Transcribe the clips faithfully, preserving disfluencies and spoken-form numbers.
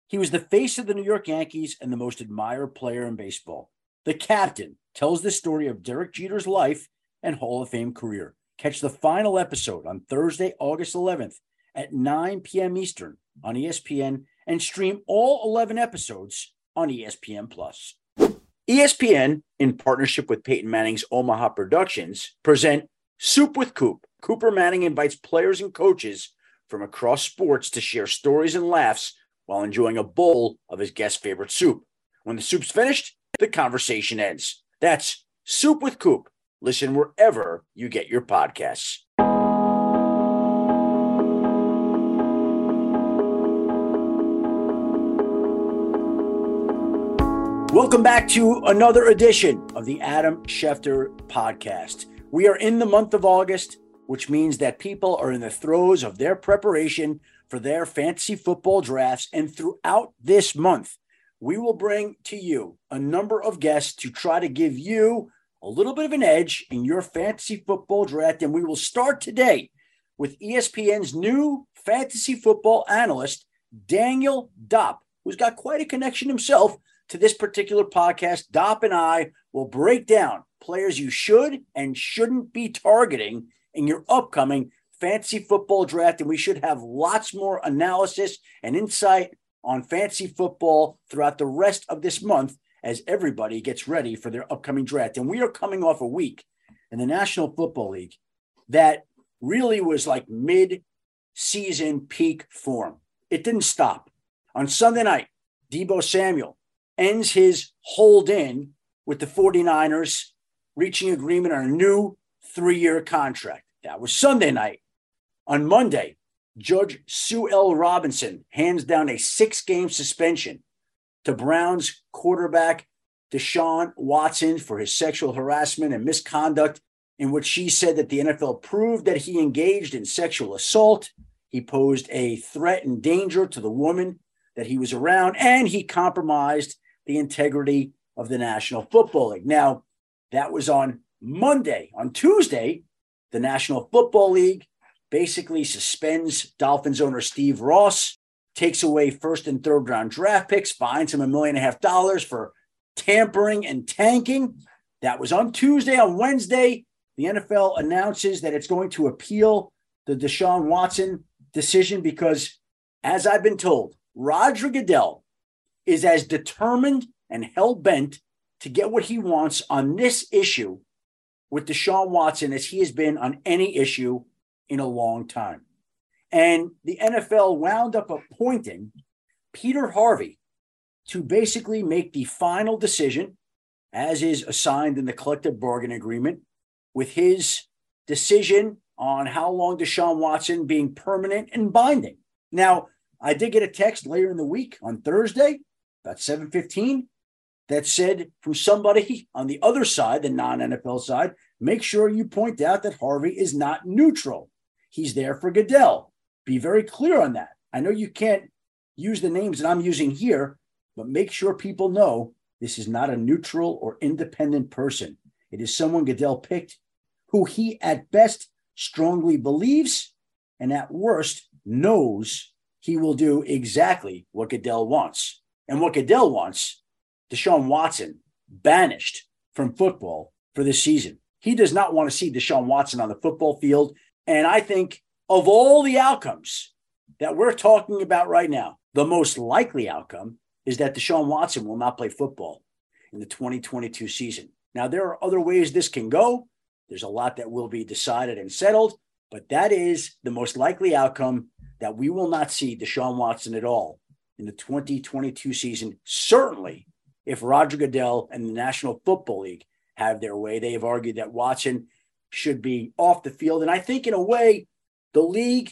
He was the face of the New York Yankees and the most admired player in baseball. The captain tells the story of Derek Jeter's life and Hall of Fame career. Catch the final episode on Thursday, August eleventh at nine p.m. Eastern on E S P N and stream all eleven episodes on E S P N Plus. E S P N, in partnership with Peyton Manning's Omaha Productions, present Soup with Coop. Cooper Manning invites players and coaches from across sports to share stories and laughs while enjoying a bowl of his guest's favorite soup. When the soup's finished, the conversation ends. That's Soup with Coop. Listen wherever you get your podcasts. Welcome back to another edition of the Adam Schefter Podcast. We are in the month of August, which means that people are in the throes of their preparation for their fantasy football drafts. And throughout this month, we will bring to you a number of guests to try to give you a little bit of an edge in your fantasy football draft. And we will start today with E S P N's new fantasy football analyst, Daniel Dopp, who's got quite a connection himself to this particular podcast. Dopp and I will break down players you should and shouldn't be targeting in your upcoming fantasy football draft. And we should have lots more analysis and insight on fantasy football throughout the rest of this month as everybody gets ready for their upcoming draft. And we are coming off a week in the National Football League that really was like mid-season peak form. It didn't stop. On Sunday night, Deebo Samuel ends his hold-in with the 49ers, reaching agreement on a new three-year contract. That was Sunday night. On Monday, Judge Sue L. Robinson hands down a six-game suspension to Browns quarterback Deshaun Watson for his sexual harassment and misconduct, in which she said that the N F L proved that he engaged in sexual assault. He posed a threat and danger to the woman that he was around, and he compromised the integrity of the National Football League. Now, that was on Monday. On Tuesday, the National Football League basically suspends Dolphins owner Steve Ross, takes away first and third round draft picks, fines him a million and a half dollars for tampering and tanking. That was on Tuesday. On Wednesday, the N F L announces that it's going to appeal the Deshaun Watson decision because, as I've been told, Roger Goodell is as determined and hell-bent to get what he wants on this issue with Deshaun Watson as he has been on any issue in a long time. And the N F L wound up appointing Peter Harvey to basically make the final decision, as is assigned in the collective bargaining agreement, with his decision on how long Deshaun Watson being permanent and binding. Now, I did get a text later in the week on Thursday, about seven fifteen, that said from somebody on the other side, the non-N F L side, make sure you point out that Harvey is not neutral. He's there for Goodell. Be very clear on that. I know you can't use the names that I'm using here, but make sure people know this is not a neutral or independent person. It is someone Goodell picked who he at best strongly believes and at worst knows he will do exactly what Goodell wants. And what Goodell wants, Deshaun Watson banished from football for this season. He does not want to see Deshaun Watson on the football field. And I think of all the outcomes that we're talking about right now, the most likely outcome is that Deshaun Watson will not play football in the twenty twenty-two season. Now, there are other ways this can go. There's a lot that will be decided and settled, but that is the most likely outcome, that we will not see Deshaun Watson at all in the twenty twenty-two season. Certainly, if Roger Goodell and the National Football League have their way. They have argued that Watson should be off the field. And I think in a way, the league,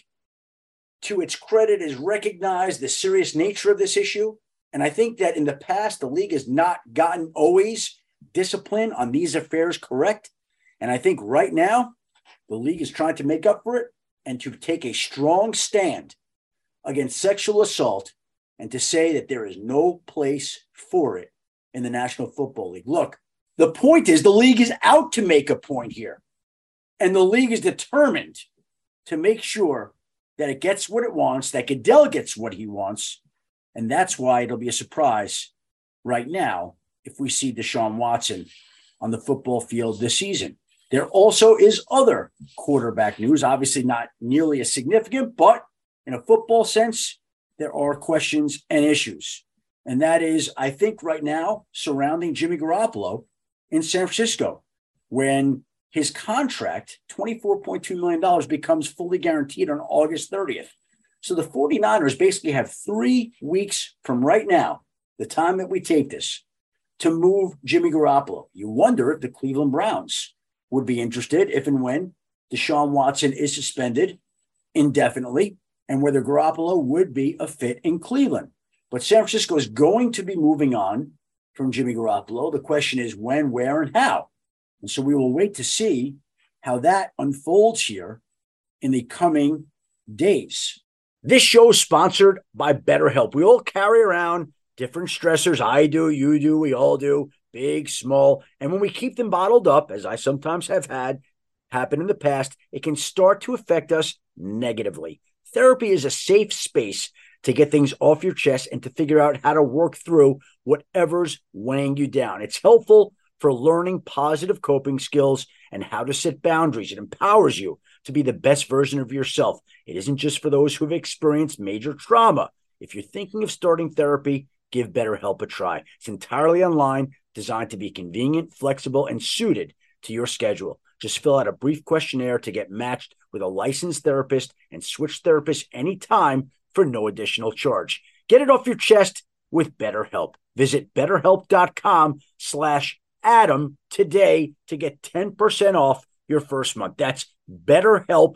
to its credit, has recognized the serious nature of this issue. And I think that in the past, the league has not gotten always discipline on these affairs correct. And I think right now, the league is trying to make up for it and to take a strong stand against sexual assault and to say that there is no place for it in the National Football League. Look, the point is the league is out to make a point here. And the league is determined to make sure that it gets what it wants, that Goodell gets what he wants, And that's why it'll be a surprise right now if we see Deshaun Watson on the football field this season. There also is other quarterback news, obviously not nearly as significant, but in a football sense, there are questions and issues. And that is, I think right now, surrounding Jimmy Garoppolo in San Francisco, when his contract, twenty-four point two million dollars, becomes fully guaranteed on August thirtieth. So the 49ers basically have three weeks from right now, the time that we take this, to move Jimmy Garoppolo. You wonder if the Cleveland Browns would be interested if and when Deshaun Watson is suspended indefinitely, and whether Garoppolo would be a fit in Cleveland. But San Francisco is going to be moving on from Jimmy Garoppolo. The question is when, where, and how. And so we will wait to see how that unfolds here in the coming days. This show is sponsored by BetterHelp. We all carry around different stressors. I do, you do, we all do, big, small. And when we keep them bottled up, as I sometimes have had happen in the past, it can start to affect us negatively. Therapy is a safe space to get things off your chest and to figure out how to work through whatever's weighing you down. It's helpful for learning positive coping skills and how to set boundaries. It empowers you to be the best version of yourself. It isn't just for those who have experienced major trauma. If you're thinking of starting therapy, give BetterHelp a try. It's entirely online, designed to be convenient, flexible, and suited to your schedule. Just fill out a brief questionnaire to get matched with a licensed therapist and switch therapists anytime for no additional charge. Get it off your chest with BetterHelp. Visit betterhelp.com slash Adam today to get ten percent off your first month. That's BetterHelp,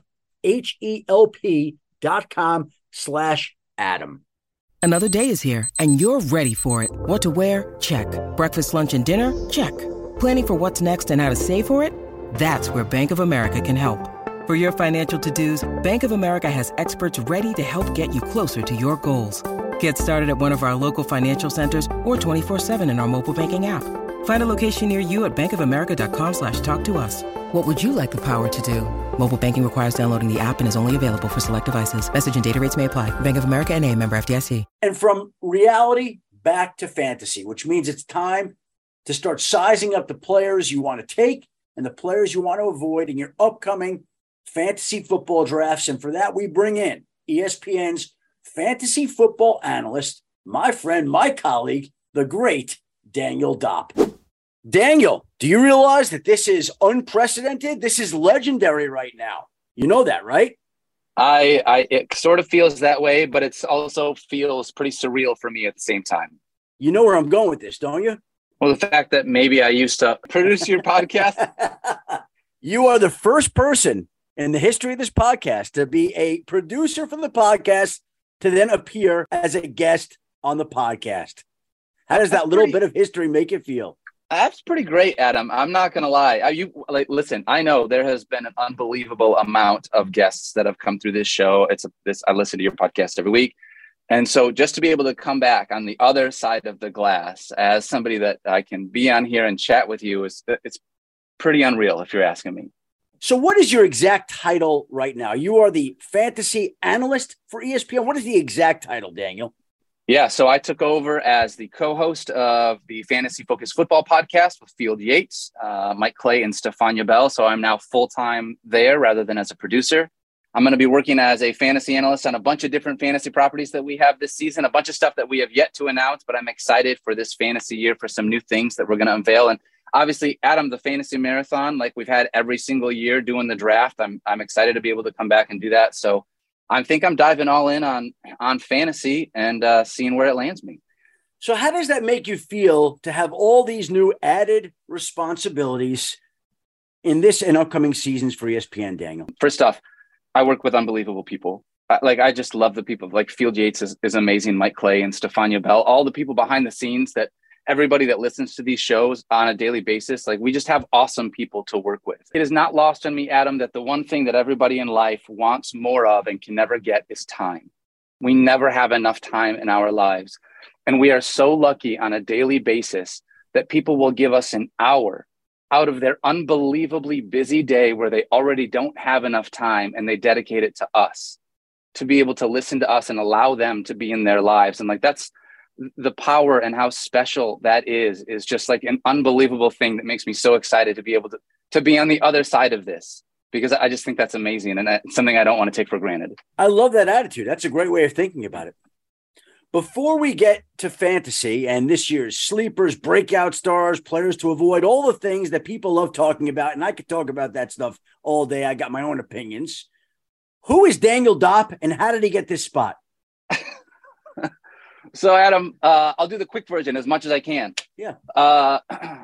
H-E-L-P dot com slash Adam. Another day is here, and you're ready for it. What to wear? Check. Breakfast, lunch, and dinner? Check. Planning for what's next and how to save for it? That's where Bank of America can help. For your financial to-dos, Bank of America has experts ready to help get you closer to your goals. Get started at one of our local financial centers or twenty-four seven in our mobile banking app. Find a location near you at bankofamerica.com slash talk to us. What would you like the power to do? Mobile banking requires downloading the app and is only available for select devices. Message and data rates may apply. Bank of America N A, member F D I C. And from reality back to fantasy, which means it's time to start sizing up the players you want to take and the players you want to avoid in your upcoming fantasy football drafts. And for that, we bring in E S P N's fantasy football analyst, my friend, my colleague, the great Daniel Dopp. Daniel, do you realize that this is unprecedented? This is legendary right now. You know that, right? I, I, it sort of feels that way, but it's also feels pretty surreal for me at the same time. You know where I'm going with this, don't you? Well, the fact that maybe I used to produce your podcast. You are the first person in the history of this podcast to be a producer for the podcast to then appear as a guest on the podcast. How does that little bit of history make you feel? That's pretty great, Adam. I'm not going to lie. Are you like, listen, I know there has been an unbelievable amount of guests that have come through this show. It's a, this, I listen to your podcast every week. And so just to be able to come back on the other side of the glass as somebody that I can be on here and chat with you is it's pretty unreal if you're asking me. So what is your exact title right now? You are the fantasy analyst for E S P N. What is the exact title, Daniel? Yeah, so I took over as the co-host of the Fantasy Focused Football podcast with Field Yates, uh, Mike Clay, and Stefania Bell. So I'm now full-time there rather than as a producer. I'm going to be working as a fantasy analyst on a bunch of different fantasy properties that we have this season, a bunch of stuff that we have yet to announce, but I'm excited for this fantasy year for some new things that we're going to unveil. And obviously, Adam, the fantasy marathon, like we've had every single year doing the draft, I'm I'm excited to be able to come back and do that. So I think I'm diving all in on, on fantasy and uh, seeing where it lands me. So how does that make you feel to have all these new added responsibilities in this and upcoming seasons for E S P N, Daniel? First off, I work with unbelievable people. Like, I just love the people. Like, Field Yates is, is amazing, Mike Clay and Stefania Bell, all the people behind the scenes that everybody that listens to these shows on a daily basis, like, we just have awesome people to work with. It is not lost on me, Adam, that the one thing that everybody in life wants more of and can never get is time. We never have enough time in our lives. And we are so lucky on a daily basis that people will give us an hour out of their unbelievably busy day where they already don't have enough time, and they dedicate it to us. to be able to listen to us and allow them to be in their lives. And like, that's the power and how special that is, is just like an unbelievable thing that makes me so excited to be able to, to be on the other side of this, because I just think that's amazing. And that's something I don't want to take for granted. I love that attitude. That's a great way of thinking about it. Before we get to fantasy and this year's sleepers, breakout stars, players to avoid, all the things that people love talking about, and I could talk about that stuff all day. I got my own opinions. Who is Daniel Dopp, and how did he get this spot? So, Adam, uh, I'll do the quick version as much as I can. Yeah. Uh,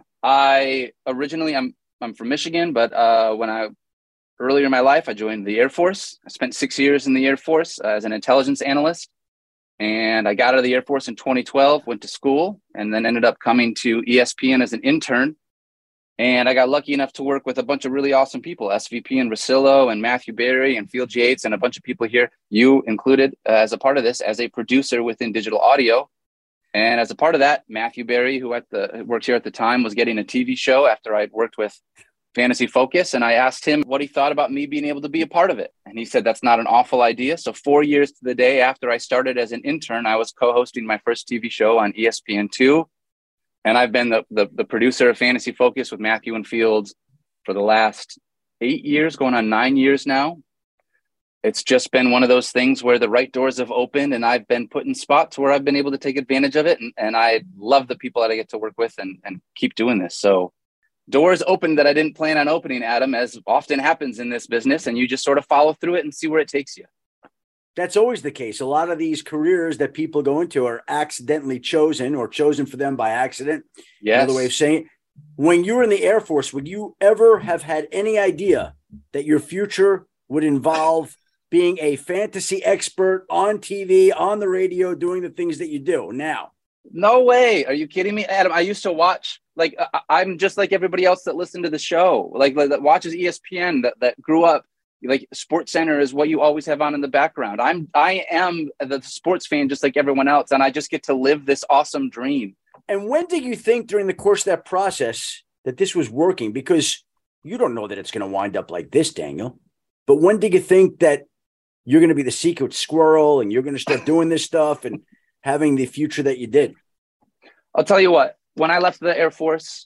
I originally, I'm I'm from Michigan, but uh, when I earlier in my life, I joined the Air Force. I spent six years in the Air Force uh, as an intelligence analyst. And I got out of the Air Force in twenty twelve, went to school, and then ended up coming to E S P N as an intern. And I got lucky enough to work with a bunch of really awesome people, S V P and Russillo and Matthew Berry and Field Yates and a bunch of people here, you included, uh, as a part of this, as a producer within digital audio. And as a part of that, Matthew Berry, who at the worked here at the time, was getting a T V show after I'd worked with Fantasy Focus. And I asked him what he thought about me being able to be a part of it. And he said, that's not an awful idea. So four years to the day after I started as an intern, I was co-hosting my first T V show on E S P N two. And I've been the, the, the producer of Fantasy Focus with Matthew and Fields for the last eight years, going on nine years now. It's just been one of those things where the right doors have opened and I've been put in spots where I've been able to take advantage of it. And, and I love the people that I get to work with and, and keep doing this. So doors open that I didn't plan on opening, Adam, as often happens in this business. And you just sort of follow through it and see where it takes you. That's always the case. A lot of these careers that people go into are accidentally chosen or chosen for them by accident. Yes. Another way of saying it. When you were in the Air Force, would you ever have had any idea that your future would involve being a fantasy expert on T V, on the radio, doing the things that you do now? No way. Are you kidding me, Adam? I used to watch, like, I, I'm just like everybody else that listened to the show, like, like that watches E S P N, that, that grew up. Like Sports Center is what you always have on in the background. I'm, I am the sports fan, just like everyone else. And I just get to live this awesome dream. And when did you think during the course of that process that this was working? Because you don't know that it's going to wind up like this, Daniel. But when did you think that you're going to be the secret squirrel and you're going to start doing this stuff and having the future that you did? I'll tell you what, when I left the Air Force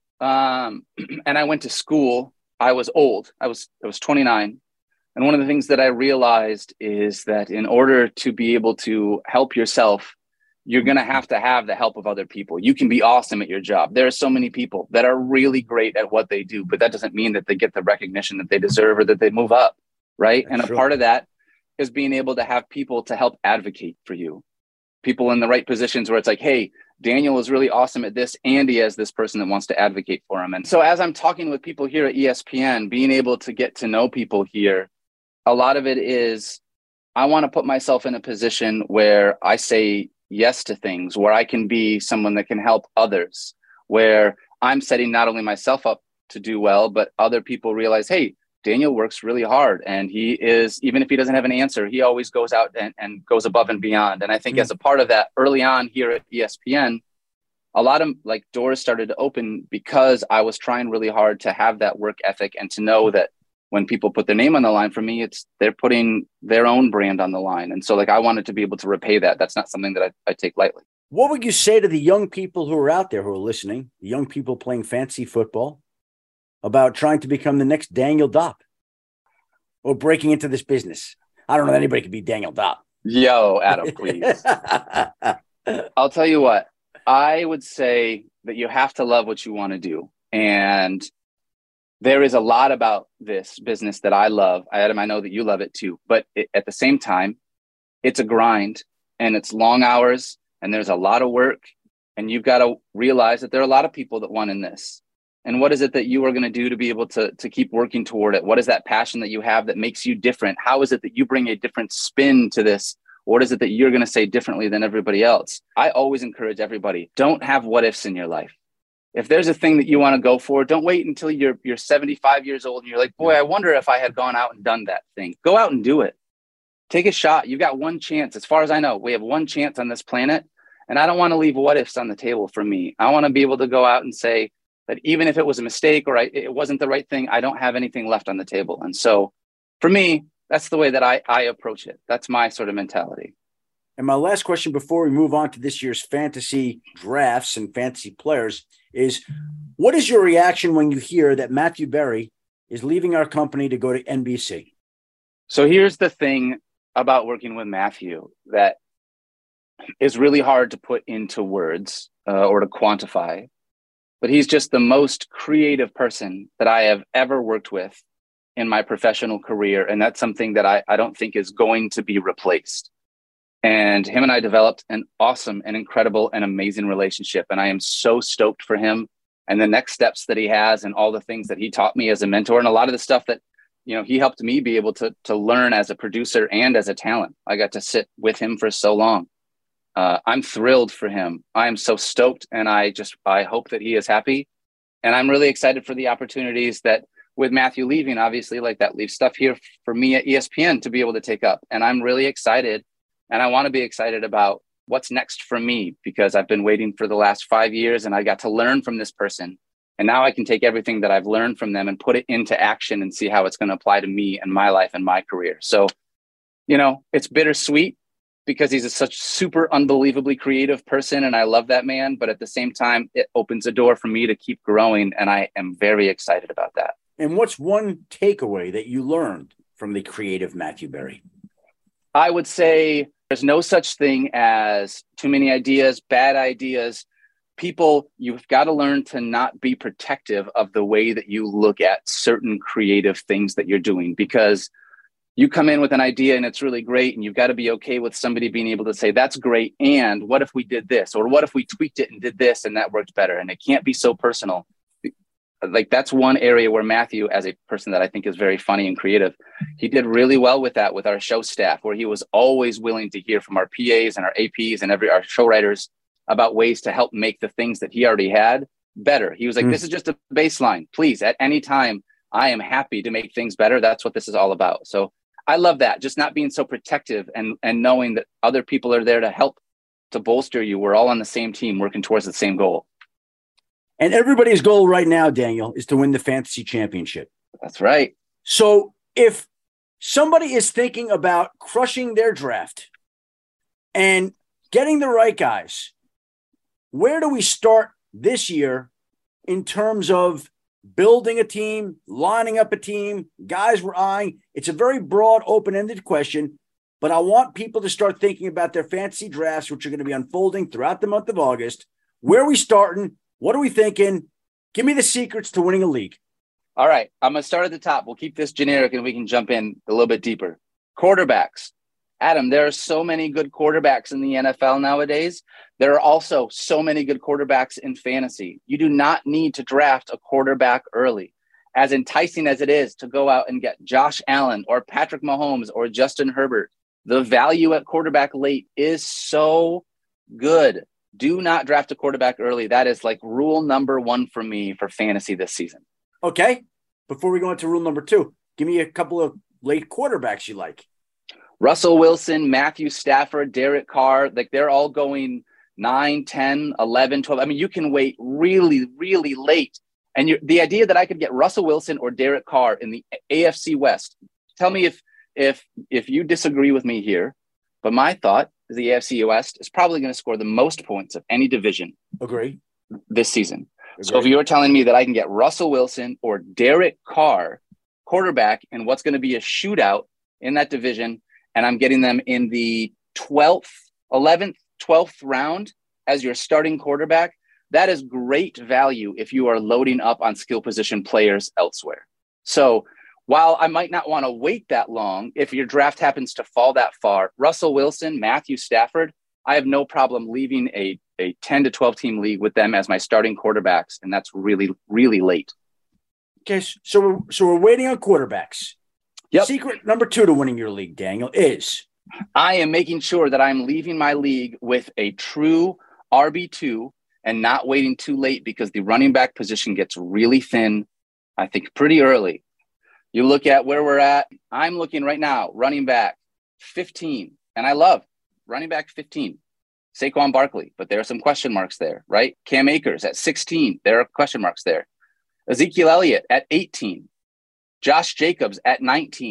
um, and I went to school, I was old. I was, I was twenty-nine. And one of the things that I realized is that in order to be able to help yourself, you're going to have to have the help of other people. You can be awesome at your job. There are so many people that are really great at what they do, but that doesn't mean that they get the recognition that they deserve or that they move up. Right. That's and a true. Part of that is being able to have people to help advocate for you. People in the right positions where it's like, hey, Daniel is really awesome at this, and he has this person that wants to advocate for him. And so as I'm talking with people here at E S P N, being able to get to know people here, a lot of it is I want to put myself in a position where I say yes to things, where I can be someone that can help others, where I'm setting not only myself up to do well, but other people realize, hey, Daniel works really hard. And he is, even if he doesn't have an answer, he always goes out and, and goes above and beyond. And I think mm-hmm. as a part of that early on here at E S P N, a lot of like doors started to open because I was trying really hard to have that work ethic and to know that when people put their name on the line for me, it's they're putting their own brand on the line. And so like, I wanted to be able to repay that. That's not something that I, I take lightly. What would you say to the young people who are out there who are listening, the young people playing fantasy football, about trying to become the next Daniel Dopp or breaking into this business? I don't know that anybody could be Daniel Dopp. Yo, Adam, please. I'll tell you what, I would say that you have to love what you want to do. And there is a lot about this business that I love. Adam, I know that you love it too, but it, at the same time, it's a grind and it's long hours and there's a lot of work, and you've got to realize that there are a lot of people that want in this. And what is it that you are going to do to be able to, to keep working toward it? What is that passion that you have that makes you different? How is it that you bring a different spin to this? What is it that you're going to say differently than everybody else? I always encourage everybody, don't have what ifs in your life. If there's a thing that you want to go for, don't wait until you're you're seventy-five years old and you're like, boy, I wonder if I had gone out and done that thing. Go out and do it. Take a shot. You've got one chance. As far as I know, we have one chance on this planet. And I don't want to leave what ifs on the table for me. I want to be able to go out and say that even if it was a mistake or I, it wasn't the right thing, I don't have anything left on the table. And so for me, that's the way that I, I approach it. That's my sort of mentality. And my last question before we move on to this year's fantasy drafts and fantasy players is, what is your reaction when you hear that Matthew Berry is leaving our company to go to N B C? So here's the thing about working with Matthew that is really hard to put into words uh, or to quantify, but he's just the most creative person that I have ever worked with in my professional career. And that's something that I, I don't think is going to be replaced. And him and I developed an awesome and incredible and amazing relationship. And I am so stoked for him and the next steps that he has and all the things that he taught me as a mentor and a lot of the stuff that, you know, he helped me be able to, to learn as a producer and as a talent. I got to sit with him for so long. Uh, I'm thrilled for him. I am so stoked. And I just, I hope that he is happy. And I'm really excited for the opportunities that with Matthew leaving, obviously, like that leaves stuff here for me at E S P N to be able to take up. And I'm really excited. And I want to be excited about what's next for me, because I've been waiting for the last five years and I got to learn from this person. And now I can take everything that I've learned from them and put it into action and see how it's going to apply to me and my life and my career. So, you know, it's bittersweet because he's a such super unbelievably creative person. And I love that man. But at the same time, it opens a door for me to keep growing. And I am very excited about that. And what's one takeaway that you learned from the creative Matthew Berry? I would say there's no such thing as too many ideas, bad ideas. People, you've got to learn to not be protective of the way that you look at certain creative things that you're doing, because you come in with an idea and it's really great. And you've got to be okay with somebody being able to say, that's great. And what if we did this? Or what if we tweaked it and did this and that worked better? And it can't be so personal. Like that's one area where Matthew, as a person that I think is very funny and creative, he did really well with that with our show staff, where he was always willing to hear from our P As and our A Ps and every our show writers about ways to help make the things that he already had better. He was like, mm. this is just a baseline. Please, at any time, I am happy to make things better. That's what this is all about. So I love that. Just not being so protective and, and knowing that other people are there to help, to bolster you. We're all on the same team working towards the same goal. And everybody's goal right now, Daniel, is to win the fantasy championship. That's right. So if somebody is thinking about crushing their draft and getting the right guys, where do we start this year in terms of building a team, lining up a team, guys we're eyeing? It's a very broad, open-ended question, but I want people to start thinking about their fantasy drafts, which are going to be unfolding throughout the month of August. Where are we starting? What are we thinking? Give me the secrets to winning a league. All right. I'm going to start at the top. We'll keep this generic and we can jump in a little bit deeper. Quarterbacks. Adam, there are so many good quarterbacks in the N F L nowadays. There are also so many good quarterbacks in fantasy. You do not need to draft a quarterback early. As enticing as it is to go out and get Josh Allen or Patrick Mahomes or Justin Herbert, the value at quarterback late is so good. Do not draft a quarterback early. That is like rule number one for me for fantasy this season. Okay. Before we go into rule number two, give me a couple of late quarterbacks you like. Russell Wilson, Matthew Stafford, Derek Carr, like they're all going nine, ten, eleven, twelve. I mean, you can wait really, really late. And you're, the idea that I could get Russell Wilson or Derek Carr in the A F C West, tell me if if if you disagree with me here, but my thought is the A F C West is probably going to score the most points of any division. Agree. This season. Agree. So if you're telling me that I can get Russell Wilson or Derek Carr, quarterback, in what's going to be a shootout in that division, and I'm getting them in the twelfth, eleventh, twelfth round as your starting quarterback, that is great value if you are loading up on skill position players elsewhere. So while I might not want to wait that long, if your draft happens to fall that far, Russell Wilson, Matthew Stafford, I have no problem leaving a, a ten to twelve team league with them as my starting quarterbacks. And that's really, really late. Okay. So we're, so we're waiting on quarterbacks. Yep. Secret number two to winning your league, Daniel, is I am making sure that I'm leaving my league with a true R B two and not waiting too late, because the running back position gets really thin, I think, pretty early. You look at where we're at. I'm looking right now, running back fifteen. And I love running back fifteen, Saquon Barkley, but there are some question marks there, right? Cam Akers at sixteen. There are question marks there. Ezekiel Elliott at eighteen. Josh Jacobs at nineteen.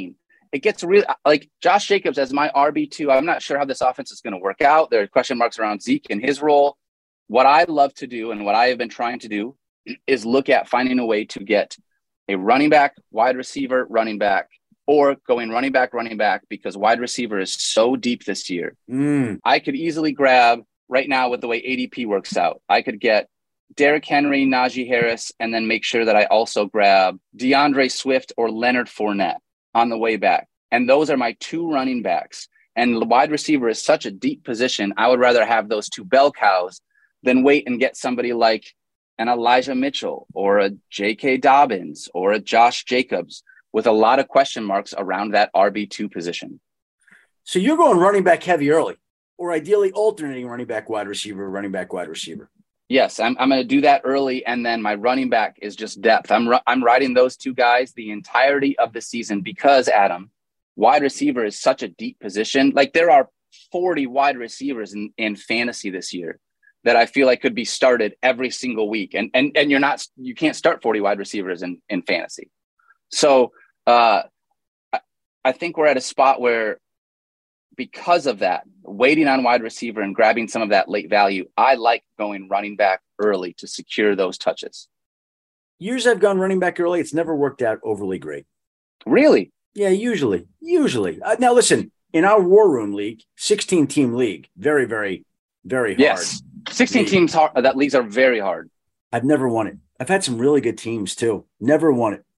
it gets really like Josh Jacobs as my R B two. I'm not sure how this offense is going to work out. There are question marks around Zeke and his role. What I love to do and what I have been trying to do is look at finding a way to get a running back, wide receiver, running back, or going running back, running back, because wide receiver is so deep this year. Mm. I could easily grab right now with the way A D P works out. I could get Derrick Henry, Najee Harris, and then make sure that I also grab DeAndre Swift or Leonard Fournette on the way back. And those are my two running backs. And the wide receiver is such a deep position. I would rather have those two bell cows than wait and get somebody like an Elijah Mitchell or a J K Dobbins or a Josh Jacobs with a lot of question marks around that R B two position. So you're going running back heavy early, or ideally alternating running back, wide receiver, running back, wide receiver. Yes, I'm I'm going to do that early, and then my running back is just depth. I'm I'm riding those two guys the entirety of the season because, Adam, wide receiver is such a deep position. Like there are forty wide receivers in, in fantasy this year that I feel like could be started every single week, and and and you're not you can't start forty wide receivers in in fantasy. So uh, I, I think we're at a spot where, because of that, waiting on wide receiver and grabbing some of that late value, I like going running back early to secure those touches. Years I've gone running back early, it's never worked out overly great. Really? Yeah, usually. Usually. Uh, now, listen, in our War Room League, sixteen-team league, very, very, very hard. Yes, sixteen league. Teams, hard, that leagues are very hard. I've never won it. I've had some really good teams, too. Never won it.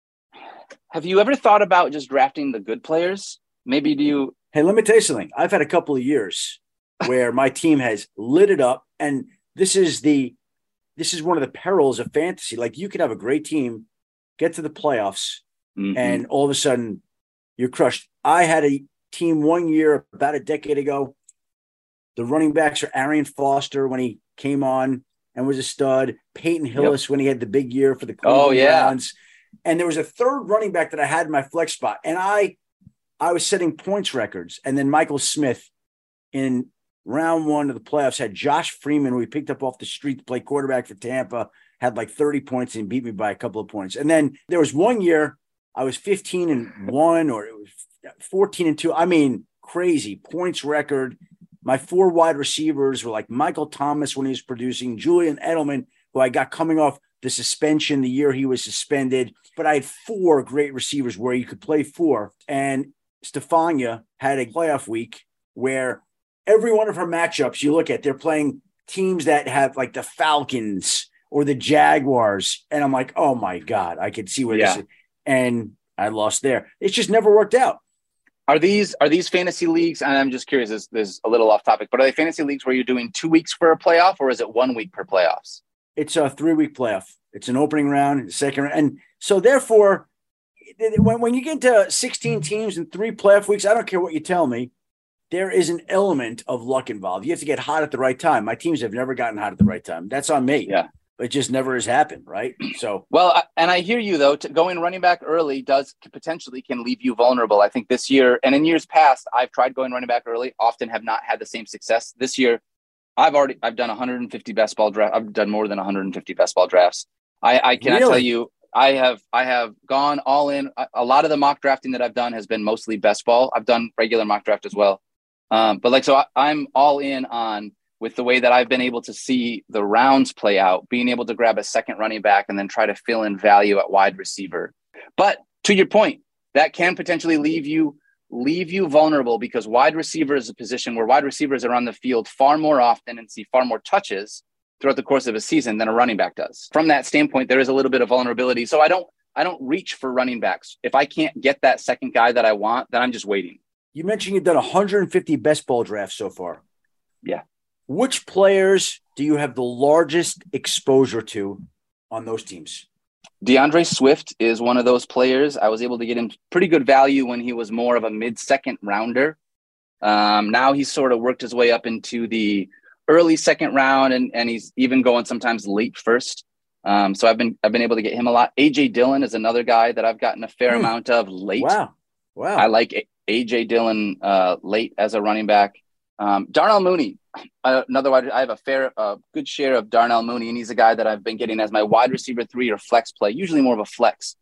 Have you ever thought about just drafting the good players? Maybe do you... Hey, let me tell you something. I've had a couple of years where my team has lit it up, and this is the this is one of the perils of fantasy. Like you could have a great team, get to the playoffs, mm-hmm. and all of a sudden you're crushed. I had a team one year about a decade ago. The running backs are Arian Foster when he came on and was a stud, Peyton Hillis yep. when he had the big year for the Cleveland oh, yeah. Browns. And there was a third running back that I had in my flex spot, and I I was setting points records. And then Michael Smith in round one of the playoffs had Josh Freeman, who we picked up off the street to play quarterback for Tampa, had like thirty points and beat me by a couple of points. And then there was one year I was fifteen and one, or it was fourteen and two. I mean, crazy points record. My four wide receivers were like Michael Thomas when he was producing, Julian Edelman, who I got coming off the suspension the year he was suspended. But I had four great receivers where you could play four. And Stefania had a playoff week where every one of her matchups you look at, they're playing teams that have like the Falcons or the Jaguars. And I'm like, oh my God, I could see where yeah. this is. And I lost there. It's just never worked out. Are these are these fantasy leagues? And I'm just curious, this, this is a little off topic, but are they fantasy leagues where you're doing two weeks for a playoff, or is it one week per playoffs? It's a three-week playoff. It's an opening round, second round. And so therefore, when, when you get to sixteen teams and three playoff weeks, I don't care what you tell me, there is an element of luck involved. You have to get hot at the right time. My teams have never gotten hot at the right time. That's on me. Yeah. It just never has happened, right? So well, and I hear you though. To going running back early does potentially can leave you vulnerable. I think this year and in years past, I've tried going running back early. Often have not had the same success. This year, I've already I've done one hundred fifty best ball draft. I've done more than one hundred fifty best ball drafts. I, I cannot really? tell you. I have I have gone all in. A lot of the mock drafting that I've done has been mostly best ball. I've done regular mock draft as well, um, but like so, I, I'm all in on. With the way that I've been able to see the rounds play out, being able to grab a second running back and then try to fill in value at wide receiver. But to your point, that can potentially leave you leave you vulnerable because wide receiver is a position where wide receivers are on the field far more often and see far more touches throughout the course of a season than a running back does. From that standpoint, there is a little bit of vulnerability. So I don't I don't reach for running backs. If I can't get that second guy that I want, then I'm just waiting. You mentioned you've done one hundred fifty best ball drafts so far. Yeah. Which players do you have the largest exposure to on those teams? DeAndre Swift is one of those players. I was able to get him pretty good value when he was more of a mid-second rounder. Um, now he's sort of worked his way up into the early second round, and, and he's even going sometimes late first. Um, so I've been I've been able to get him a lot. A J Dillon is another guy that I've gotten a fair hmm. amount of late. Wow, wow! I like A J Dillon uh, late as a running back. Um, Darnell Mooney. Uh, another wide, I have a fair, uh, good share of Darnell Mooney, and he's a guy that I've been getting as my wide receiver three or flex play, usually more of a flex.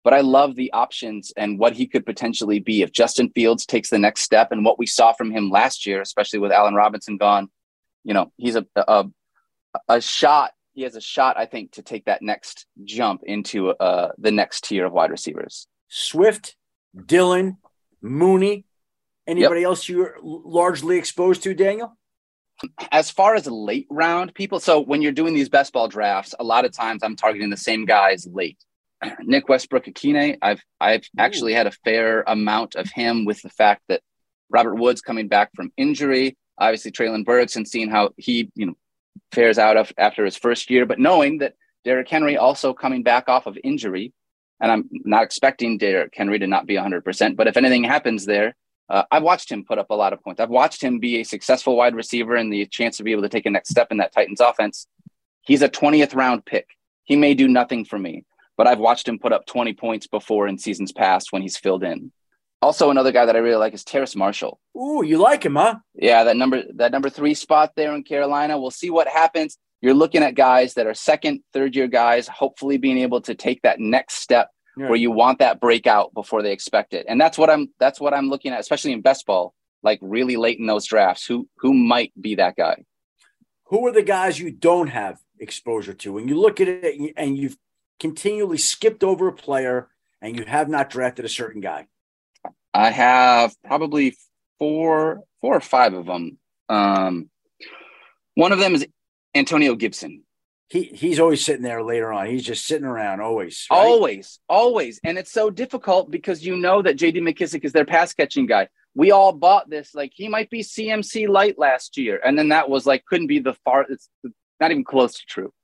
but I love the options and what he could potentially be if Justin Fields takes the next step, and what we saw from him last year, especially with Allen Robinson gone. You know, he's a, a, a shot. He has a shot, I think, to take that next jump into uh, the next tier of wide receivers. Swift, Dillon, Mooney. Anybody yep. else you're largely exposed to, Daniel? As far as late round people, so when you're doing these best ball drafts, a lot of times I'm targeting the same guys late. Nick Westbrook-Akine, I've I've Ooh. actually had a fair amount of him with the fact that Robert Woods coming back from injury, obviously Treylon Burks, and seeing how he you know fares out of, after his first year, but knowing that Derrick Henry also coming back off of injury, and I'm not expecting Derrick Henry to not be one hundred percent, but if anything happens there, Uh, I've watched him put up a lot of points. I've watched him be a successful wide receiver and the chance to be able to take a next step in that Titans offense. He's a twentieth round pick. He may do nothing for me, but I've watched him put up twenty points before in seasons past when he's filled in. Also, another guy that I really like is Terrace Marshall. Ooh, you like him, huh? Yeah, that number that number three spot there in Carolina. We'll see what happens. You're looking at guys that are second, third year guys, hopefully being able to take that next step. Yeah. Where you want that breakout before they expect it. And that's what I'm that's what I'm looking at, especially in best ball, like really late in those drafts. Who who might be that guy? Who are the guys you don't have exposure to? When you look at it and you've continually skipped over a player and you have not drafted a certain guy. I have probably four four or five of them. Um, one of them is Antonio Gibson. He he's always sitting there later on. He's just sitting around always. Right? Always, always. And it's so difficult because you know that J D McKissic is their pass catching guy. We all bought this. Like, he might be C M C light last year. And then that was like, couldn't be the far, it's not even close to true.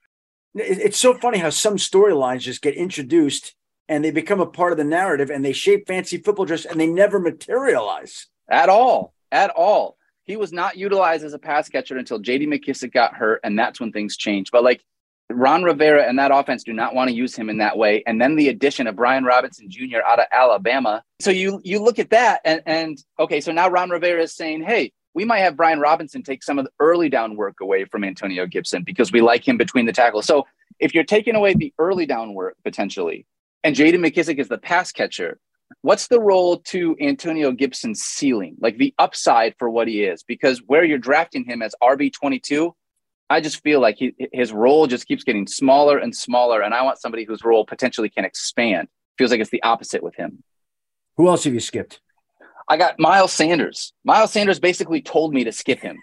It's so funny how some storylines just get introduced and they become a part of the narrative and they shape fancy football dress and they never materialize. At all, at all. He was not utilized as a pass catcher until J D McKissic got hurt, and that's when things changed. But like Ron Rivera and that offense do not want to use him in that way. And then the addition of Brian Robinson Junior out of Alabama. So you you look at that and, and okay, so now Ron Rivera is saying, hey, we might have Brian Robinson take some of the early down work away from Antonio Gibson because we like him between the tackles. So if you're taking away the early down work potentially, and J D McKissic is the pass catcher, what's the role to Antonio Gibson's ceiling, like the upside for what he is? Because where you're drafting him as R B twenty-two, I just feel like he, his role just keeps getting smaller and smaller. And I want somebody whose role potentially can expand. Feels like it's the opposite with him. Who else have you skipped? I got Miles Sanders. Miles Sanders basically told me to skip him.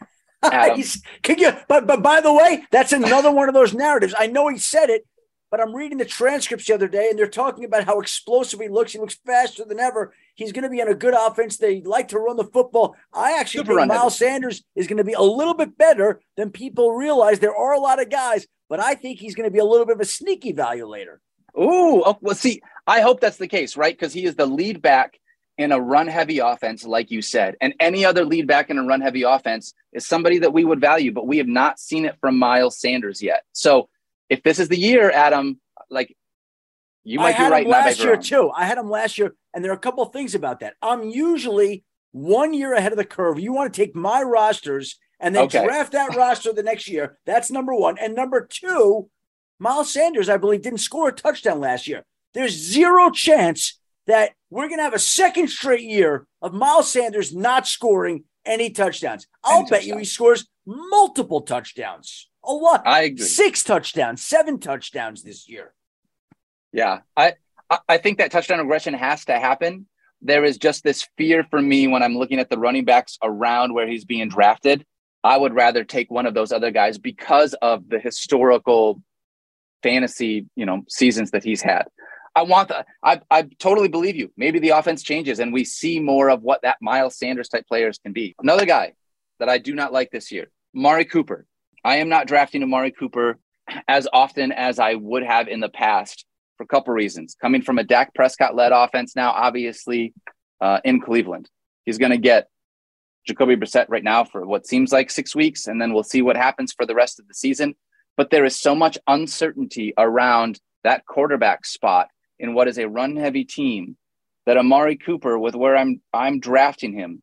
Can you, but, but by the way, that's another one of those narratives. I know he said it, but I'm reading the transcripts the other day, and they're talking about how explosive he looks. He looks faster than ever. He's going to be in a good offense. They like to run the football. I actually Super think Miles heavy. Sanders is going to be a little bit better than people realize. There are a lot of guys, but I think he's going to be a little bit of a sneaky value later. Ooh, oh, well, see, I hope that's the case, right? Because he is the lead back in a run-heavy offense, like you said. And any other lead back in a run-heavy offense is somebody that we would value, but we have not seen it from Miles Sanders yet. So if this is the year, Adam, like you might I had be right. Him last year too. I had him last year, and there are a couple of things about that. I'm usually one year ahead of the curve. You want to take my rosters and then okay. draft that roster the next year. That's number one. And number two, Miles Sanders, I believe, didn't score a touchdown last year. There's zero chance that we're going to have a second straight year of Miles Sanders not scoring any touchdowns. I'll any bet touchdowns. you he scores multiple touchdowns. A lot. I agree. Six touchdowns, seven touchdowns this year. Yeah, I, I think that touchdown regression has to happen. There is just this fear for me when I'm looking at the running backs around where he's being drafted. I would rather take one of those other guys because of the historical fantasy, you know, seasons that he's had. I want the, I, I totally believe you. Maybe the offense changes and we see more of what that Miles Sanders type players can be. Another guy that I do not like this year, Amari Cooper. I am not drafting Amari Cooper as often as I would have in the past for a couple reasons. Coming from a Dak Prescott-led offense now, obviously, uh, in Cleveland. He's going to get Jacoby Brissett right now for what seems like six weeks, and then we'll see what happens for the rest of the season. But there is so much uncertainty around that quarterback spot in what is a run-heavy team that Amari Cooper, with where I'm I'm drafting him,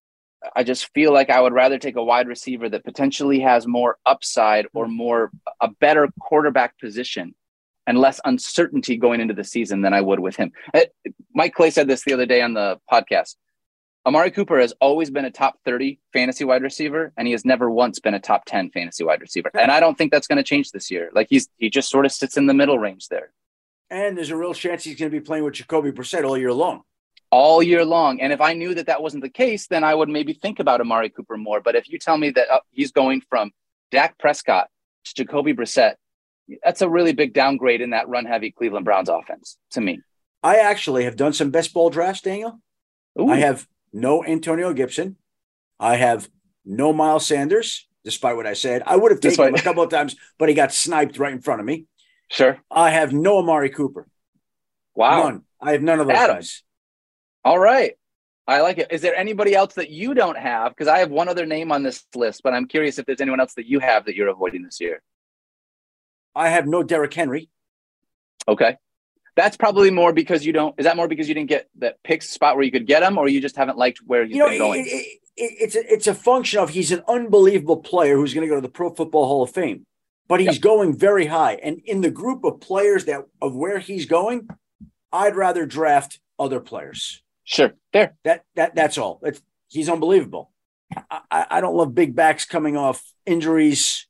I just feel like I would rather take a wide receiver that potentially has more upside or more a better quarterback position. and less uncertainty going into the season than I would with him. Mike Clay said this the other day on the podcast. Amari Cooper has always been a top thirty fantasy wide receiver, and he has never once been a top ten fantasy wide receiver. And I don't think that's going to change this year. Like he's he just sort of sits in the middle range there. And there's a real chance he's going to be playing with Jacoby Brissett all year long. All year long. And if I knew that that wasn't the case, then I would maybe think about Amari Cooper more. But if you tell me that uh, he's going from Dak Prescott to Jacoby Brissett, that's a really big downgrade in that run-heavy Cleveland Browns offense to me. I actually have done some best ball drafts, Daniel. Ooh. I have no Antonio Gibson. I have no Miles Sanders, despite what I said. I would have taken him a couple of times, but he got sniped right in front of me. Sure. I have no Amari Cooper. Wow. None. I have none of those Adam. guys. All right. I like it. Is there anybody else that you don't have? Because I have one other name on this list, but I'm curious if there's anyone else that you have that you're avoiding this year. I have no Derrick Henry. Okay. That's probably more because you don't – is that more because you didn't get that pick spot where you could get him, or you just haven't liked where he's you know, been going? It, it, it, it's, a, it's a function of he's an unbelievable player who's going to go to the Pro Football Hall of Fame, but he's yep. going very high. And in the group of players that of where he's going, I'd rather draft other players. Sure. There. That that That's all. It's, he's unbelievable. I, I, I don't love big backs coming off injuries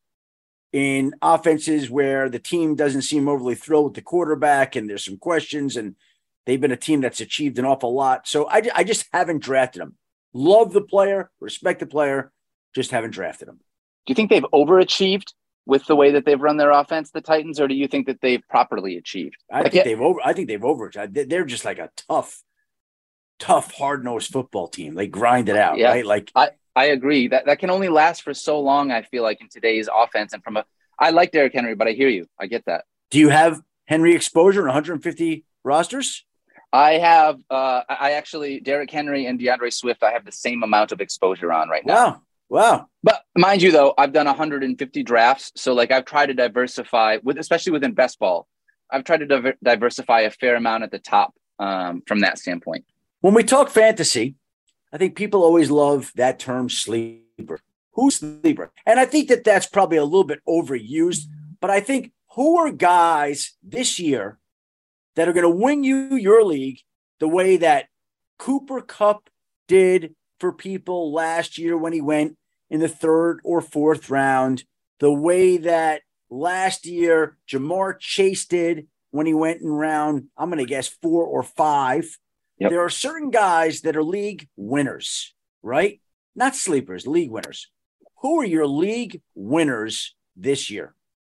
in offenses where the team doesn't seem overly thrilled with the quarterback and there's some questions, and they've been a team that's achieved an awful lot. So I, I just haven't drafted him. Love the player, respect the player, just haven't drafted him. Do you think they've overachieved with the way that they've run their offense, the Titans, or do you think that they've properly achieved? I like think it, they've over. I think they've overachieved. They're just like a tough, tough, hard-nosed football team. They grind it out, yeah, right? Like I, I agree. That that can only last for so long, I feel like, in today's offense. And from a I like Derrick Henry, but I hear you. I get that. Do you have Henry exposure in one hundred fifty rosters? I have uh, I actually Derrick Henry and DeAndre Swift, I have the same amount of exposure on right now. Wow. Wow. But mind you, though, I've done one hundred fifty drafts. So like I've tried to diversify with, especially within best ball. I've tried to diver- diversify a fair amount at the top um, from that standpoint. When we talk fantasy, I think people always love that term sleeper. Who's sleeper? And I think that that's probably a little bit overused, but I think who are guys this year that are going to win you your league the way that Cooper Kupp did for people last year when he went in the third or fourth round, the way that last year Jamar Chase did when he went in round, I'm going to guess four or five. Yep. There are certain guys that are league winners, right? Not sleepers, league winners. Who are your league winners this year?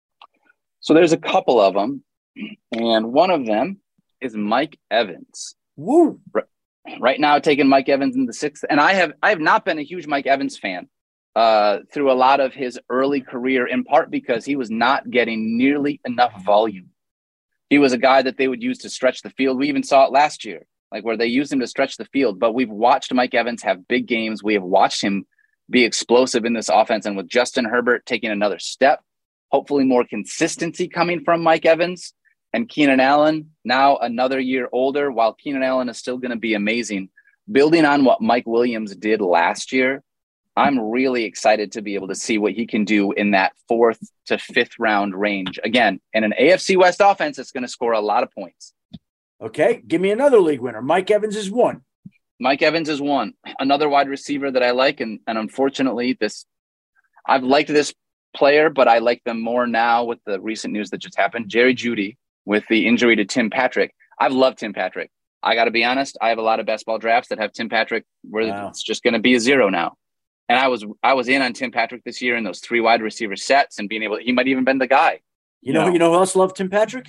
So there's a couple of them, and one of them is Mike Evans. Woo! Right, right now, taking Mike Evans in the sixth, and I have I have not been a huge Mike Evans fan uh, through a lot of his early career, in part because he was not getting nearly enough volume. He was a guy that they would use to stretch the field. We even saw it last year, like where they used him to stretch the field. But we've watched Mike Evans have big games. We have watched him be explosive in this offense. And with Justin Herbert taking another step, hopefully more consistency coming from Mike Evans, and Keenan Allen now another year older, while Keenan Allen is still going to be amazing. Building on what Mike Williams did last year, I'm really excited to be able to see what he can do in that fourth to fifth round range. Again, in an A F C West offense, it's going to score a lot of points. Okay, give me another league winner. Mike Evans is one. Mike Evans is one. Another wide receiver that I like, and, and unfortunately, this I've liked this player, but I like them more now with the recent news that just happened. Jerry Jeudy with the injury to Tim Patrick. I've loved Tim Patrick. I got to be honest. I have a lot of best ball drafts that have Tim Patrick where wow. it's just going to be a zero now. And I was I was in on Tim Patrick this year in those three wide receiver sets and being able. He might even been the guy. You know, you know, you know who else loved Tim Patrick?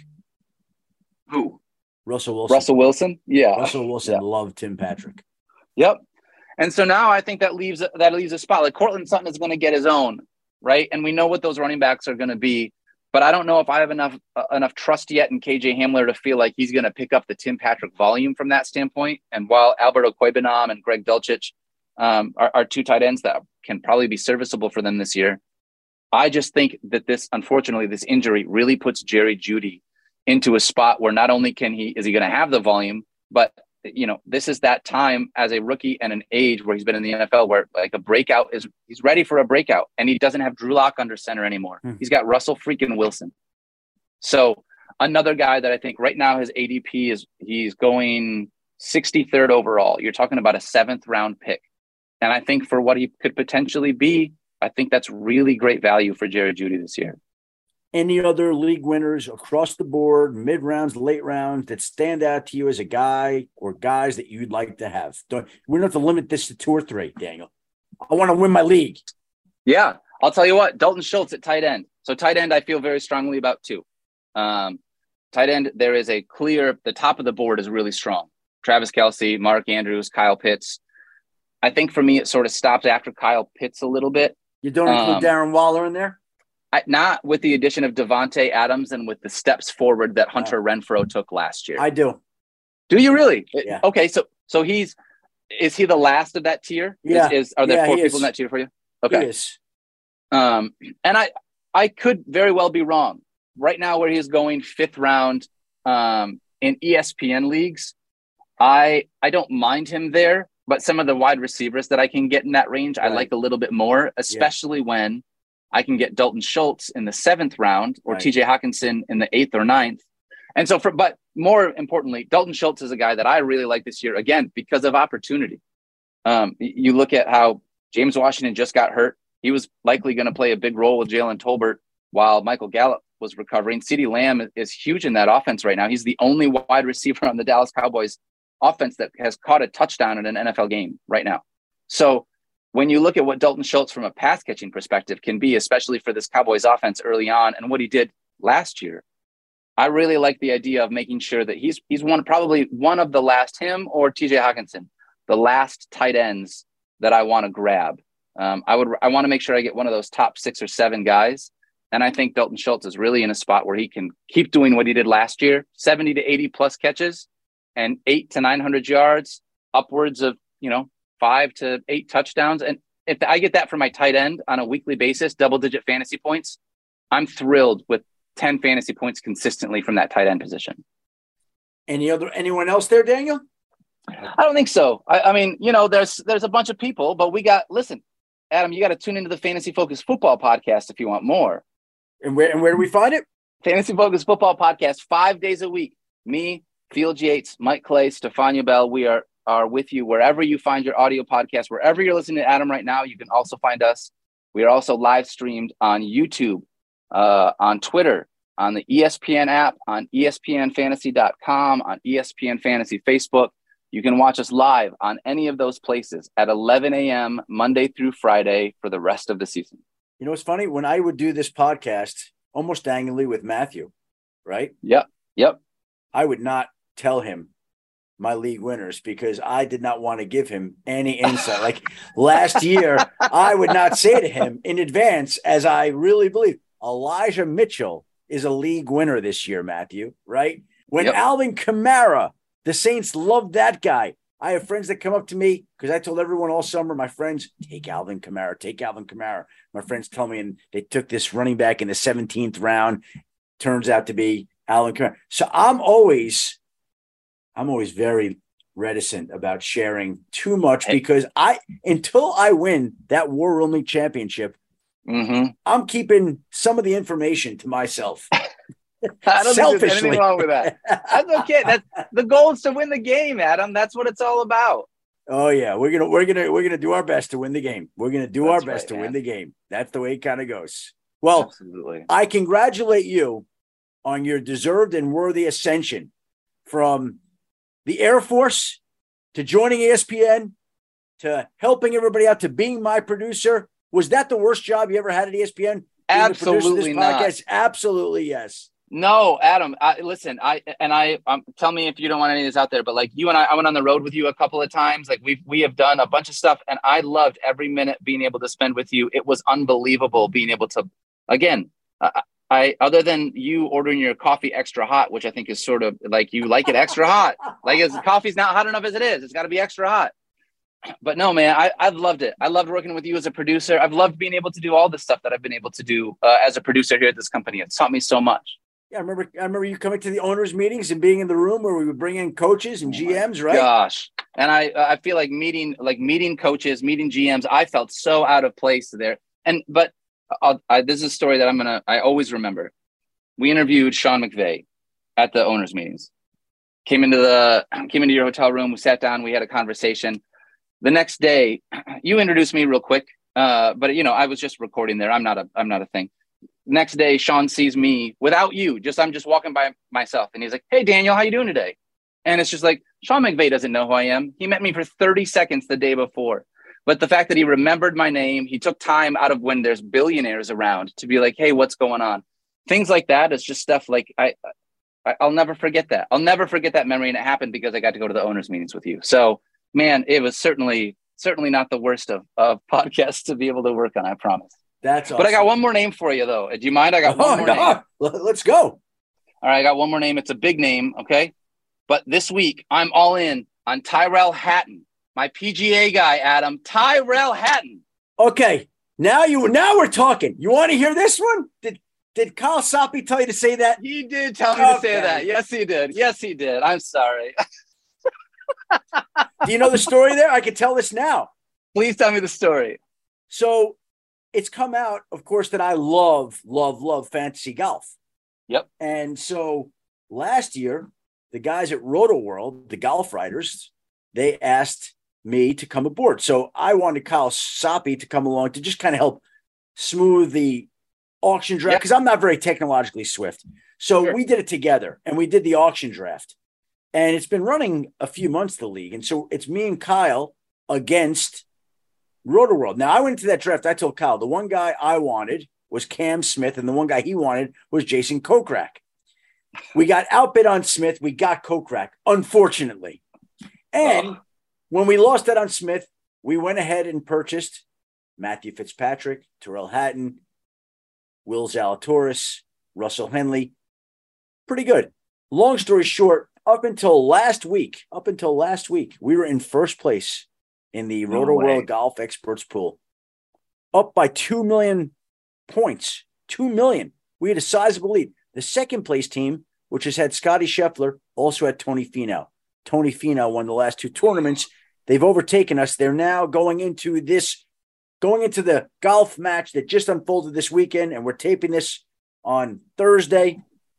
Who? Russell Wilson. Russell Wilson. Yeah. Russell Wilson yeah. loved Tim Patrick. Yep. And so now I think that leaves that leaves a spot. Like Cortland Sutton is going to get his own, right? And we know what those running backs are going to be. But I don't know if I have enough uh, enough trust yet in K J Hamler to feel like he's going to pick up the Tim Patrick volume from that standpoint. And while Alberto Quabenam and Greg Dulcich um, are, are two tight ends that can probably be serviceable for them this year, I just think that this, unfortunately, this injury really puts Jerry Jeudy into a spot where not only can he is he going to have the volume, but you know, this is that time as a rookie and an age where he's been in the N F L where like a breakout is he's ready for a breakout, and he doesn't have Drew Lock under center anymore. Hmm. He's got Russell freaking Wilson. So another guy that I think right now his A D P is he's going sixty-third overall. You're talking about a seventh round pick. And I think for what he could potentially be, I think that's really great value for Jerry Jeudy this year. Any other league winners across the board, mid rounds, late rounds, that stand out to you as a guy or guys that you'd like to have? Don't, we don't have to limit this to two or three, Daniel. I want to win my league. Yeah, I'll tell you what, Dalton Schultz at tight end. So tight end, I feel very strongly about too. Um, tight end, there is a clear, the top of the board is really strong. Travis Kelce, Mark Andrews, Kyle Pitts. I think for me, it sort of stops after Kyle Pitts a little bit. You don't include um, Darren Waller in there? I, not with the addition of Devontae Adams and with the steps forward that Hunter wow. Renfrow took last year. I do. Do you really? Yeah. Okay, so so he's is he the last of that tier? Yeah. Is, is are there yeah, four people is. in that tier for you? Okay. He is. Um, and I I could very well be wrong. Right now, where he's going fifth round um, in E S P N leagues, I I don't mind him there. But some of the wide receivers that I can get in that range, right. I like a little bit more, especially yeah. when I can get Dalton Schultz in the seventh round or right. T J Hawkinson in the eighth or ninth. And so for, but more importantly, Dalton Schultz is a guy that I really like this year, again, because of opportunity. Um, you look at how James Washington just got hurt. He was likely going to play a big role with Jalen Tolbert while Michael Gallup was recovering. CeeDee Lamb is huge in that offense right now. He's the only wide receiver on the Dallas Cowboys offense that has caught a touchdown in an N F L game right now. So when you look at what Dalton Schultz from a pass catching perspective can be, especially for this Cowboys offense early on and what he did last year, I really like the idea of making sure that he's he's one probably one of the last, him or T J Hawkinson, the last tight ends that I want to grab. Um, I would I want to make sure I get one of those top six or seven guys. And I think Dalton Schultz is really in a spot where he can keep doing what he did last year, seventy to eighty plus catches and eight to nine hundred yards, upwards of, you know, five to eight touchdowns. And if I get that for my tight end on a weekly basis, double digit fantasy points, I'm thrilled with ten fantasy points consistently from that tight end position. Any other, anyone else there, Daniel? I don't think so. I, I mean, you know, there's, there's a bunch of people, but we got, listen, Adam, you got to tune into the Fantasy Focus Football Podcast if you want more. And where, and where do we find it? Fantasy Focus Football Podcast, five days a week. Me, Field Yates, Mike Clay, Stefania Bell. We are, are with you wherever you find your audio podcast, wherever you're listening to Adam right now. You can also find us. We are also live streamed on YouTube, uh, on Twitter, on the E S P N app, on E S P N fantasy dot com, on E S P N Fantasy Facebook. You can watch us live on any of those places at eleven a.m. Monday through Friday for the rest of the season. You know, it's funny when I would do this podcast almost annually with Matthew, right? Yep. Yep. I would not tell him my league winners because I did not want to give him any insight. Like last year, I would not say to him in advance, as I really believe Elijah Mitchell is a league winner this year, Matthew, right? When yep. Alvin Kamara, the Saints love that guy. I have friends that come up to me because I told everyone all summer, my friends, take Alvin Kamara, take Alvin Kamara. My friends tell me, and they took this running back in the seventeenth round. Turns out to be Alvin Kamara. So I'm always, I'm always very reticent about sharing too much because I, until I win that War Room League championship, mm-hmm. I'm keeping some of the information to myself. I don't think there's anything wrong with that. That's okay. That's the goal is to win the game, Adam. That's what it's all about. Oh yeah, we're gonna we're gonna we're gonna do our best to win the game. We're gonna do That's our best right, to man. win the game. That's the way it kind of goes. Well, absolutely. I congratulate you on your deserved and worthy ascension from the Air Force to joining E S P N to helping everybody out to being my producer. Was that the worst job you ever had at E S P N? Absolutely not. Absolutely yes. No, Adam, I, listen, I, and I, um, tell me if you don't want any of this out there, but like you and I, I went on the road with you a couple of times. Like we've, we have done a bunch of stuff and I loved every minute being able to spend with you. It was unbelievable being able to, again, uh, I, other than you ordering your coffee extra hot, which I think is sort of like, you like it extra hot. Like it's, coffee's not hot enough as it is. It's gotta be extra hot. But no, man, I, I've loved it. I loved working with you as a producer. I've loved being able to do all the stuff that I've been able to do uh, as a producer here at this company. It's taught me so much. Yeah, I remember. I remember you coming to the owners' meetings and being in the room where we would bring in coaches and G Ms, right? Gosh, and I, I feel like meeting, like meeting coaches, meeting G Ms. I felt so out of place there. And but I'll, I, this is a story that I'm gonna. I always remember. We interviewed Sean McVay, at the owners' meetings. Came into the came into your hotel room. We sat down. We had a conversation. The next day, you introduced me real quick, uh, but you know I was just recording there. I'm not a I'm not a thing. Next day, Sean sees me without you. Just I'm just walking by myself, and he's like, "Hey, Daniel, how you doing today?" And it's just like Sean McVay doesn't know who I am. He met me for thirty seconds the day before. But the fact that he remembered my name, he took time out of when there's billionaires around to be like, hey, what's going on? Things like that is just stuff like I, I, I'll never forget that. I'll never forget that memory. And it happened because I got to go to the owners' meetings with you. So, man, it was certainly, certainly not the worst of, of podcasts to be able to work on, I promise. That's awesome. But I got one more name for you, though. Do you mind? I got one oh, more no. name. Let's go. All right, I got one more name. It's a big name, okay? But this week, I'm all in on Tyrell Hatton. My P G A guy, Adam, Tyrell Hatton. Okay, now you now we're talking. You want to hear this one? Did did Kyle Soppe tell you to say that? He did tell me okay. to say that. Yes, he did. Yes, he did. I'm sorry. Do you know the story there? I can tell this now. Please tell me the story. So it's come out, of course, that I love, love, love fantasy golf. Yep. And so last year, the guys at Roto World, the golf writers, they asked me to come aboard. So I wanted Kyle Soppe to come along to just kind of help smooth the auction draft because yep. I'm not very technologically swift. So sure. we did it together and we did the auction draft. And it's been running a few months, the league. And so it's me and Kyle against Roto World. Now, I went into that draft. I told Kyle, the one guy I wanted was Cam Smith, and the one guy he wanted was Jason Kokrak. We got outbid on Smith. We got Kokrak, unfortunately. And oh. when we lost that on Smith, we went ahead and purchased Matthew Fitzpatrick, Tyrell Hatton, Will Zalatoris, Russell Henley. Pretty good. Long story short, up until last week, up until last week, we were in first place in the no Roto World Golf Experts pool, up by two million points. Two million. We had a sizable lead. The second place team, which has had Scotty Scheffler, also had Tony Finau. Tony Finau won the last two tournaments. They've overtaken us. They're now going into this, going into the golf match that just unfolded this weekend, and we're taping this on Thursday.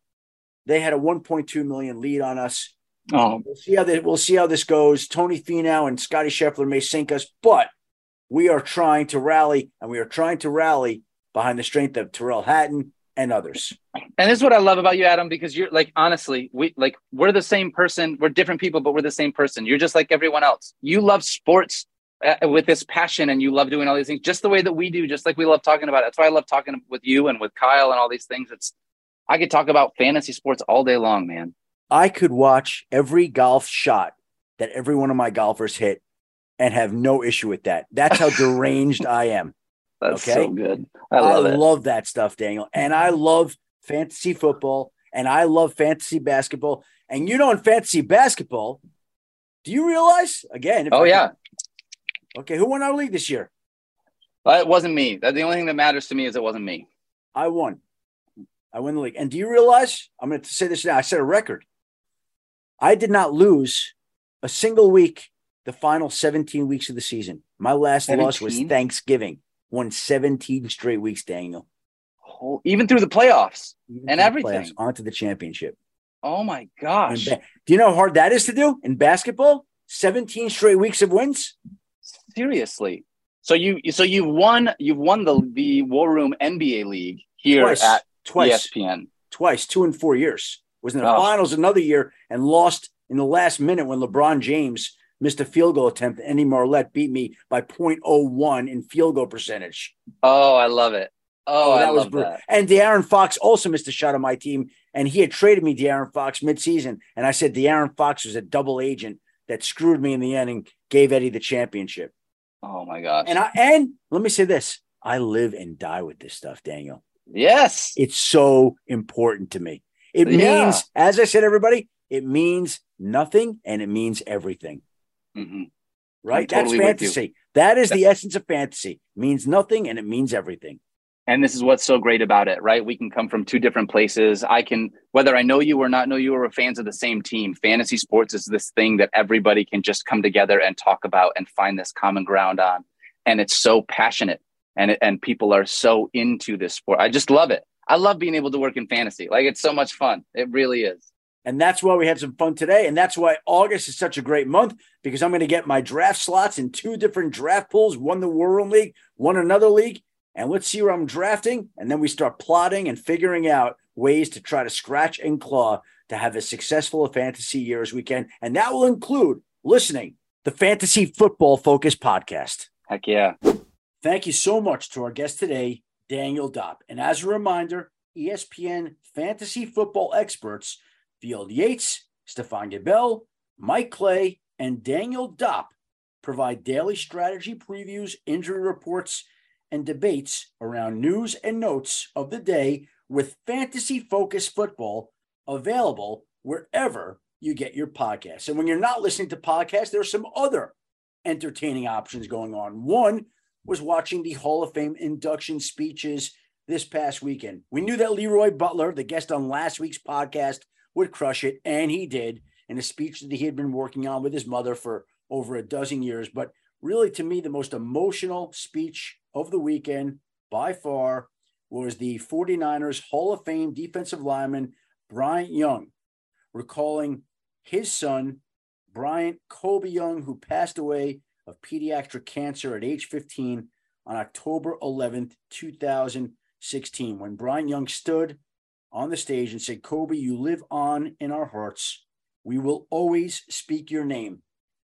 They had a one point two million lead on us. Oh, we'll see how they, we'll see how this goes. Tony Finau and Scotty Scheffler may sink us, but we are trying to rally, and we are trying to rally behind the strength of Tyrell Hatton and others. And this is what I love about you, Adam, because you're like, honestly, we like, we're the same person. We're different people, but we're the same person. You're just like everyone else. You love sports uh, with this passion, and you love doing all these things just the way that we do, just like we love talking about it. That's why I love talking with you and with Kyle and all these things. It's, I could talk about fantasy sports all day long, man. I could watch every golf shot that every one of my golfers hit and have no issue with that. That's how deranged I am. That's okay? so good. I love I it. I love that stuff, Daniel. And I love fantasy football, and I love fantasy basketball. And you know, in fantasy basketball, do you realize, again? If oh, I yeah. Can, okay, who won our league this year? Well, it wasn't me. The only thing that matters to me is it wasn't me. I won. I won the league. And do you realize, I'm going to say this now, I set a record. I did not lose a single week the final seventeen weeks of the season. My last seventeen loss was Thanksgiving. Won seventeen straight weeks, Daniel. Oh, even through the playoffs even and everything. Playoffs, onto the championship. Oh, my gosh. Ba- do you know how hard that is to do in basketball? seventeen straight weeks of wins? Seriously. So you so you've won you've won the, the War Room N B A League here Twice. at Twice. E S P N. Twice, two and four years. Was in the oh. finals another year and lost in the last minute when LeBron James missed a field goal attempt. Andy Marlette beat me by point oh one in field goal percentage. Oh, I love it. Oh, oh that I was brutal. That. And De'Aaron Fox also missed a shot on my team, and he had traded me De'Aaron Fox midseason. And I said De'Aaron Fox was a double agent that screwed me in the end and gave Eddie the championship. Oh my gosh. And I and let me say this. I live and die with this stuff, Daniel. Yes. It's so important to me. It yeah. means, as I said, everybody, it means nothing and it means everything. Mm-hmm. Right? Totally That's fantasy. That is the essence of fantasy. It means nothing and it means everything. And this is what's so great about it, right? We can come from two different places. I can, whether I know you or not know you, or fans of the same team, fantasy sports is this thing that everybody can just come together and talk about and find this common ground on. And it's so passionate, and it, and people are so into this sport. I just love it. I love being able to work in fantasy. Like, it's so much fun. It really is. And that's why we had some fun today. And that's why August is such a great month, because I'm going to get my draft slots in two different draft pools, one the War Room League, one another league. And let's see where I'm drafting. And then we start plotting and figuring out ways to try to scratch and claw to have as successful a fantasy year as we can. And that will include listening the Fantasy Football Focus podcast. Heck yeah. Thank you so much to our guest today, Daniel Dopp. And as a reminder, E S P N fantasy football experts Field Yates, Stephania Bell, Mike Clay, and Daniel Dopp provide daily strategy previews, injury reports, and debates around news and notes of the day with Fantasy Focus Football available wherever you get your podcasts. And when you're not listening to podcasts, there are some other entertaining options going on. One was watching the Hall of Fame induction speeches this past weekend. We knew that Leroy Butler, the guest on last week's podcast, would crush it, and he did, in a speech that he had been working on with his mother for over a dozen years. But really, to me, the most emotional speech of the weekend by far was the 49ers Hall of Fame defensive lineman Bryant Young, recalling his son, Bryant Kobe Young, who passed away of pediatric cancer at age fifteen on October eleventh, two thousand sixteen, when Bryant Young stood on the stage and said, "Kobe, you live on in our hearts. We will always speak your name."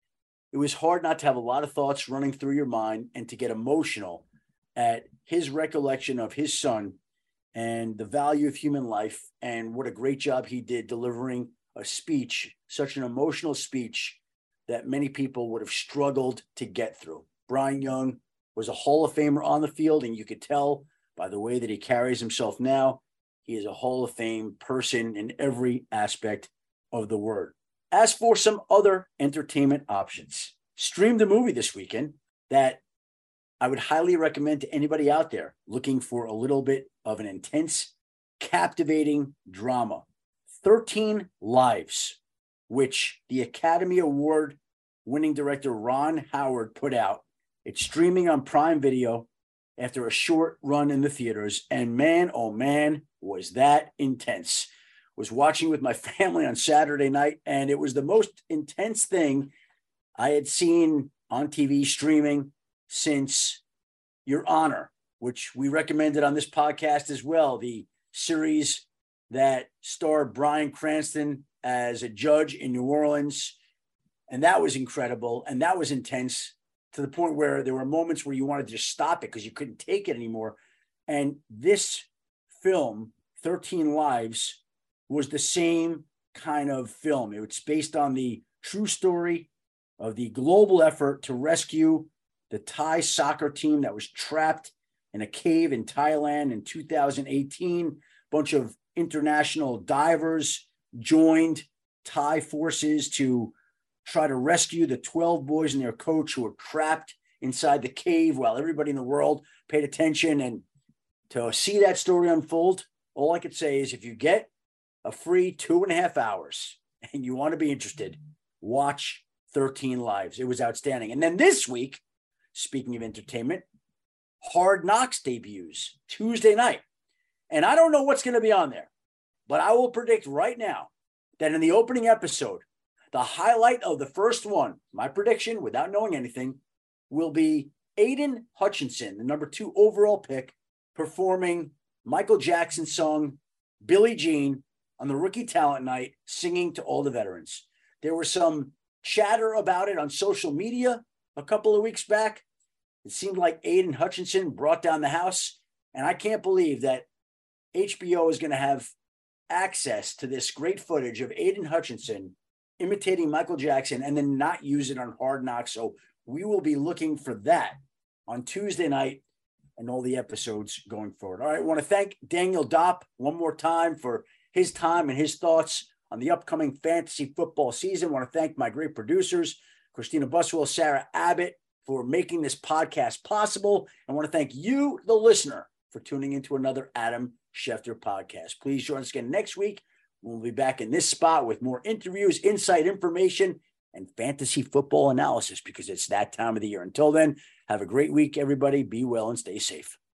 It was hard not to have a lot of thoughts running through your mind and to get emotional at his recollection of his son and the value of human life, and what a great job he did delivering a speech, such an emotional speech that many people would have struggled to get through. Bryant Young was a Hall of Famer on the field, and you could tell by the way that he carries himself now, he is a Hall of Fame person in every aspect of the word. As for some other entertainment options, streamed a movie this weekend that I would highly recommend to anybody out there looking for a little bit of an intense, captivating drama. thirteen Lives, which the Academy Award winning director Ron Howard put out. It's streaming on Prime Video after a short run in the theaters. And man, oh man, was that intense. Was watching with my family on Saturday night, and it was the most intense thing I had seen on T V streaming since Your Honor, which we recommended on this podcast as well, the series that starred Bryan Cranston as a judge in New Orleans. And that was incredible. And that was intense to the point where there were moments where you wanted to just stop it because you couldn't take it anymore. And this film, thirteen Lives, was the same kind of film. It's based on the true story of the global effort to rescue the Thai soccer team that was trapped in a cave in Thailand in two thousand eighteen. A bunch of international divers joined Thai forces to try to rescue the twelve boys and their coach who were trapped inside the cave while everybody in the world paid attention. And to see that story unfold, all I could say is if you get a free two and a half hours and you want to be interested, watch thirteen Lives. It was outstanding. And then this week, speaking of entertainment, Hard Knocks debuts Tuesday night. And I don't know what's going to be on there, but I will predict right now that in the opening episode, the highlight of the first one, my prediction without knowing anything, will be Aiden Hutchinson, the number two overall pick, performing Michael Jackson's song Billie Jean on the Rookie Talent Night, singing to all the veterans. There was some chatter about it on social media a couple of weeks back. It seemed like Aiden Hutchinson brought down the house, and I can't believe that H B O is going to have access to this great footage of Aiden Hutchinson imitating Michael Jackson and then not use it on Hard Knocks. So we will be looking for that on Tuesday night and all the episodes going forward. All right, I want to thank Daniel Dopp one more time for his time and his thoughts on the upcoming fantasy football season. I want to thank my great producers, Christina Buswell, Sarah Abbott, for making this podcast possible. I want to thank you, the listener, for tuning into another Adam Schefter podcast. Please join us again next week. We'll be back in this spot with more interviews, insight, information, and fantasy football analysis because it's that time of the year. Until then, have a great week, everybody. Be well and stay safe.